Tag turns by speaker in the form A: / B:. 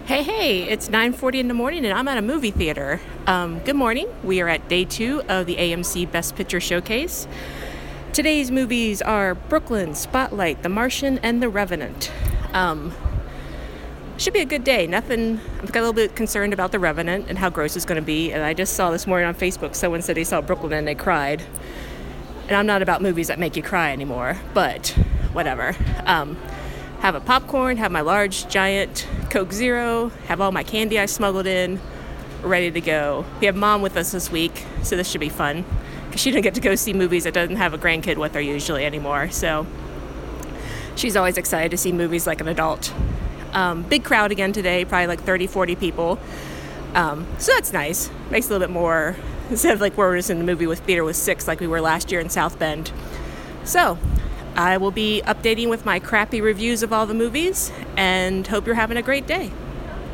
A: Hey, it's 9:40 in the morning and I'm at a movie theater. Good morning. We are at day 2 of the AMC Best Picture Showcase. Today's movies are Brooklyn, Spotlight, The Martian, and The Revenant. Should be a good day. I got a little bit concerned about The Revenant and how gross it's going to be, and I just saw this morning on Facebook someone said they saw Brooklyn and they cried. And I'm not about movies that make you cry anymore, but whatever. Have a popcorn, have my large, giant Coke Zero, have all my candy I smuggled in, ready to go. We have Mom with us this week, so this should be fun. Because she didn't get to go see movies that doesn't have a grandkid with her usually anymore, so she's always excited to see movies like an adult. Big crowd again today, probably like 30, 40 people. So that's nice. Makes it a little bit more, instead of like we're just in the movie with theater with 6 like we were last year in South Bend. So I will be updating with my crappy reviews of all the movies and hope you're having a great day.